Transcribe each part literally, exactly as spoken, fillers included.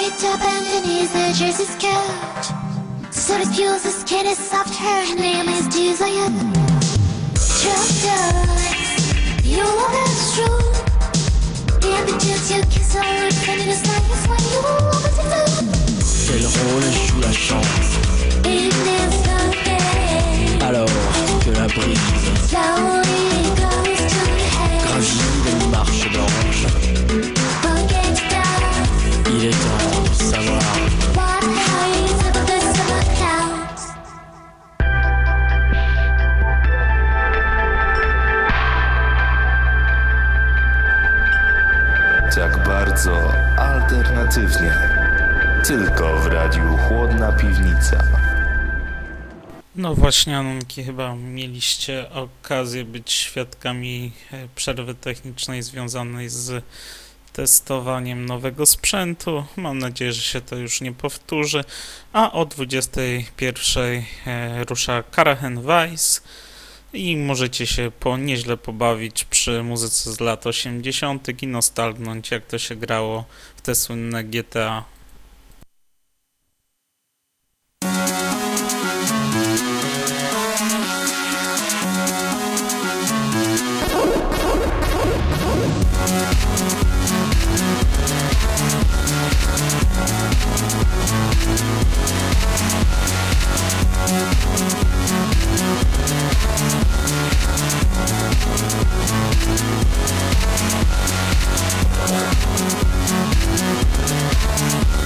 top underneath the jersey skirt. So diffuse the skin is soft, her name is Desire. Just darling, your love is true. In the juice you kiss her, and in the silence when you open the door. Quel rôle joue la chance? In this dark Alors que la brise slowly goes to the head. gravit les marches blanches, Forget down. il est temps de savoir. What hides under the summer clouds? Tak bardzo alternatywnie. Tylko w radiu Chłodna Piwnica. No właśnie, Anonki, chyba mieliście okazję być świadkami przerwy technicznej związanej z testowaniem nowego sprzętu. Mam nadzieję, że się to już nie powtórzy. A o dwudziestej pierwszej rusza Karachen Weiss i możecie się po nieźle pobawić przy muzyce z lat osiemdziesiątych i nostalgnąć, jak to się grało w te słynne G T A. We'll be right back.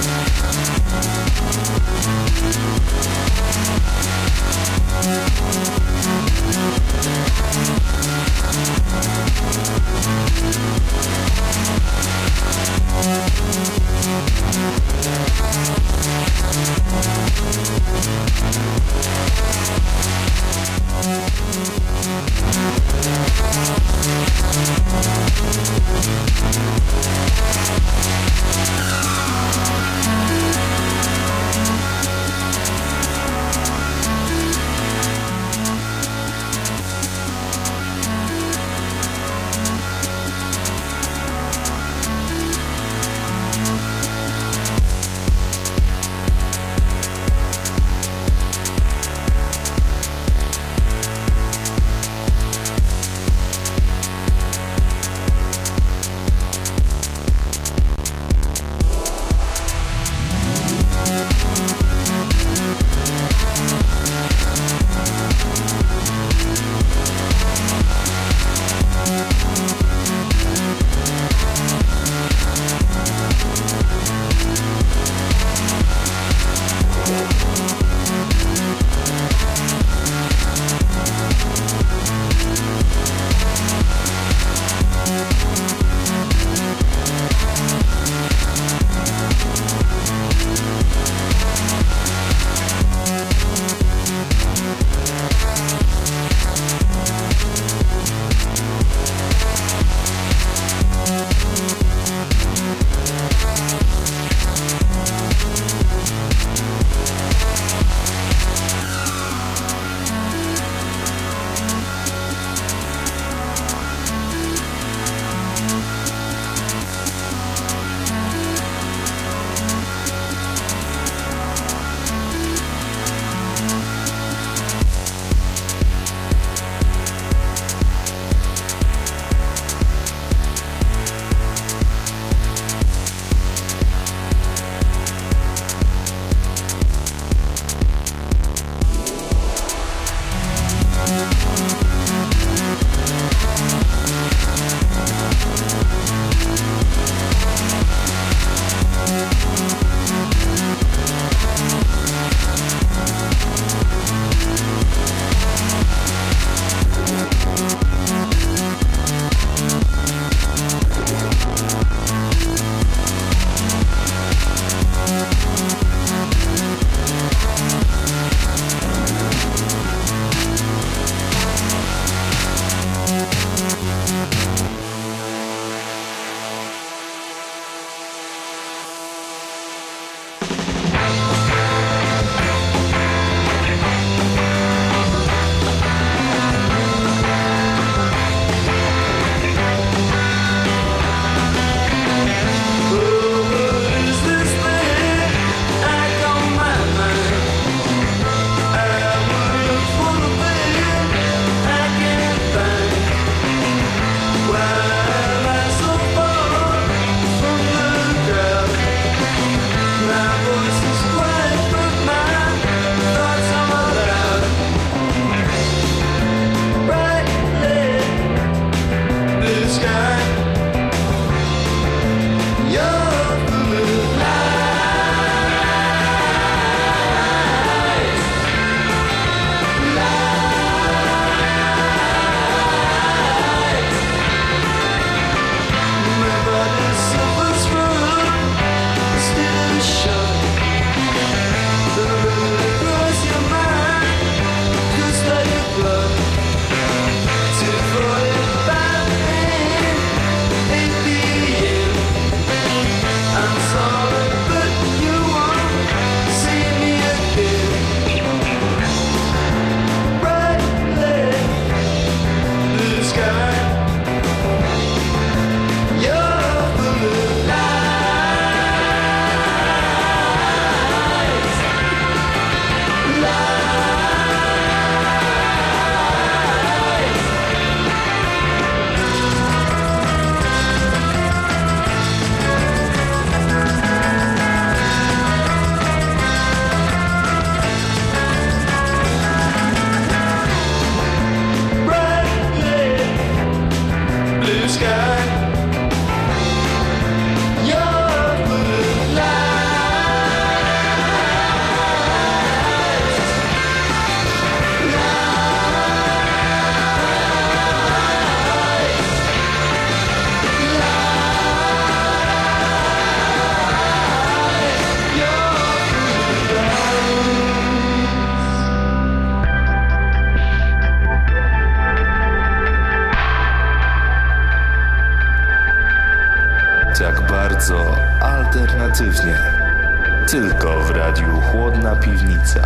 Tylko w radiu Chłodna Piwnica.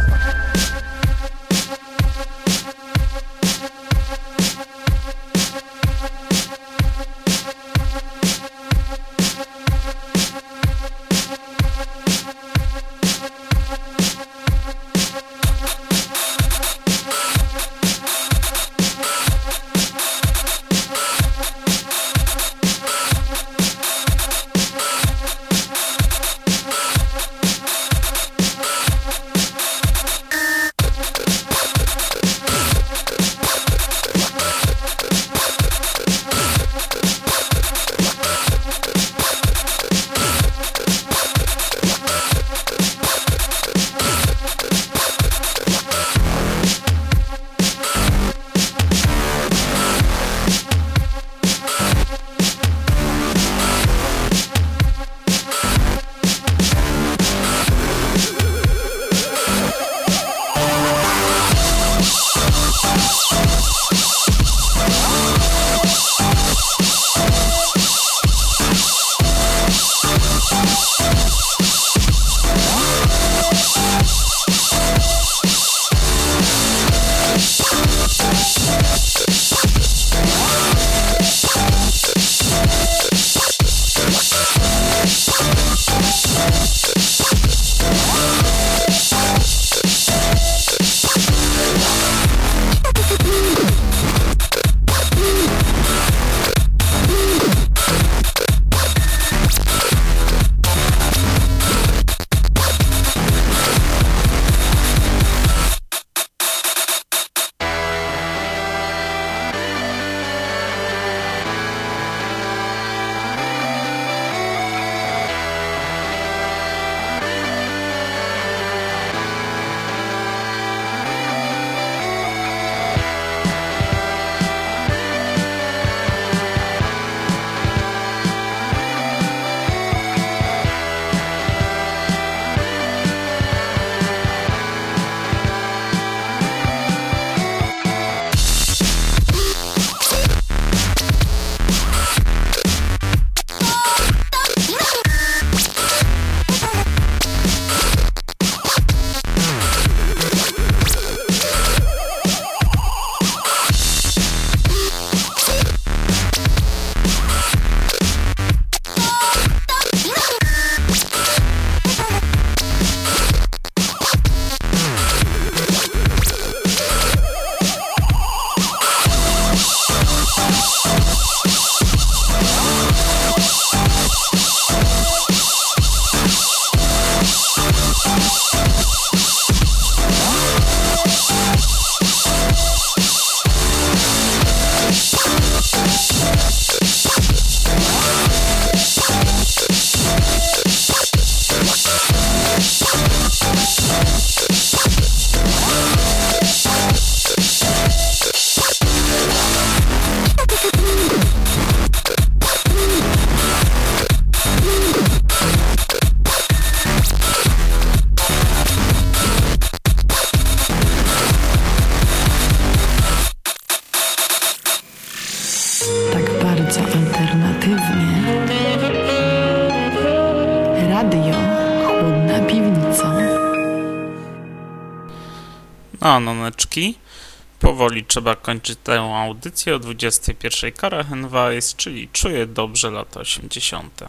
A noneczki, powoli trzeba kończyć tę audycję o dwudziestej pierwszej Kara Henweiss, czyli Czuję dobrze lata osiemdziesiąte.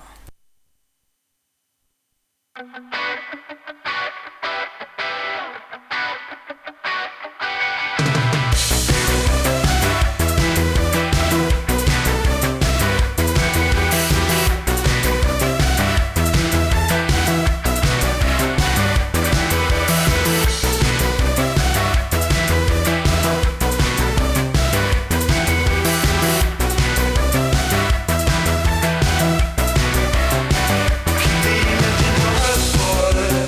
Boy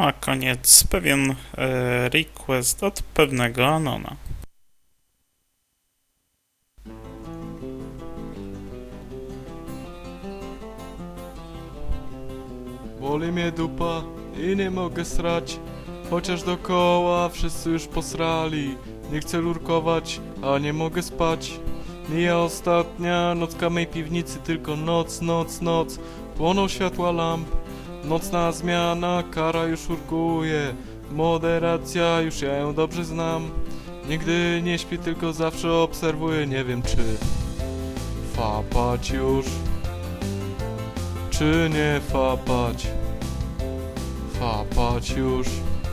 na koniec pewien e, request od pewnego Anona. Boli mnie dupa i nie mogę srać, chociaż dookoła wszyscy już posrali. Nie chcę lurkować, a nie mogę spać. Mija ostatnia nocka mej piwnicy, tylko noc, noc, noc. Płoną światła lamp, nocna zmiana, kara już urkuje. Moderacja, już ja ją dobrze znam. Nigdy nie śpię, tylko zawsze obserwuję. Nie wiem czy fapać już, czy nie fapać. Fapać już,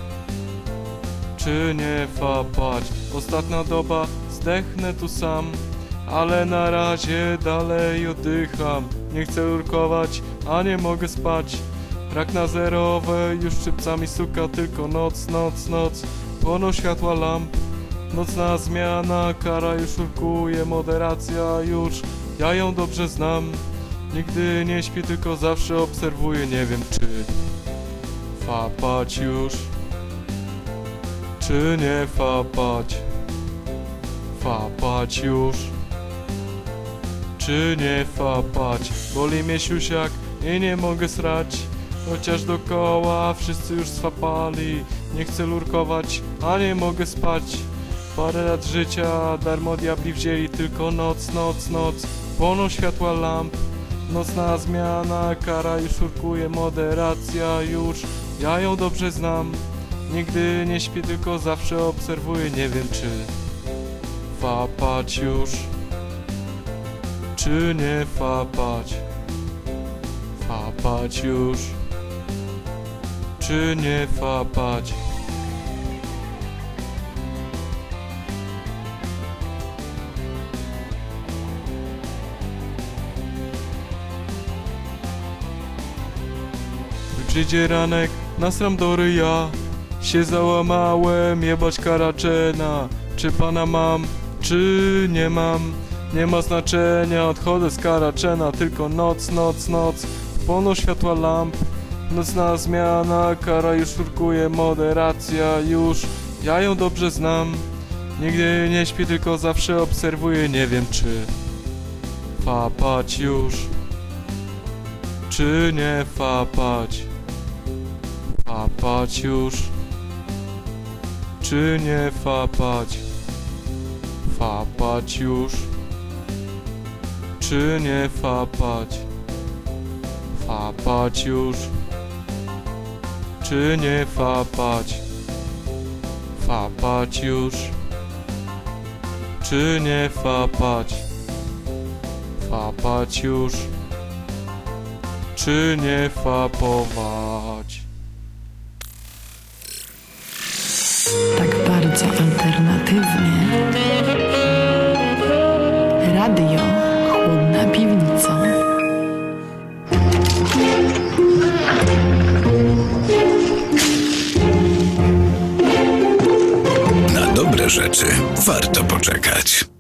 czy nie fapać. Ostatnia doba, zdechnę tu sam, ale na razie dalej oddycham. Nie chcę lurkować, a nie mogę spać. Rak na zerowe już szczypcami suka, tylko noc, noc, noc. Płoną światła lamp, nocna zmiana, kara już urkuje. Moderacja już, ja ją dobrze znam. Nigdy nie śpię, tylko zawsze obserwuję. Nie wiem czy fapać już, czy nie fapać. Fapać już, czy nie fapać. Boli mnie siusiak i nie mogę srać, chociaż dookoła wszyscy już swapali. Nie chcę lurkować, a nie mogę spać. Parę lat życia darmo diabli wzięli, tylko noc, noc, noc. Płoną światła lamp, nocna zmiana, kara już urkuje. Moderacja już, ja ją dobrze znam. Nigdy nie śpię, tylko zawsze obserwuję. Nie wiem czy fapać już, czy nie fapać. Fapać już, czy nie fapać. Przyjdzie ranek, nasram do ryja. Się załamałem, jebać karaczena. Czy pana mam, czy nie mam, nie ma znaczenia. Odchodzę z karaczena, tylko noc, noc, noc. Płoną światła lamp, nocna zmiana, kara już urkuje. Moderacja już, ja ją dobrze znam. Nigdy nie śpię, tylko zawsze obserwuję. Nie wiem czy fapać już, czy nie fapać. Fapać już, czy nie fapać. Fapać już, czy nie fapać. Fapać już, czy nie fapać. Fapać już, czy nie fapać. Fapać już, czy nie fapować. Tak bardzo alternatywnie. Radio Chłodna Piwnica. Na dobre rzeczy warto poczekać.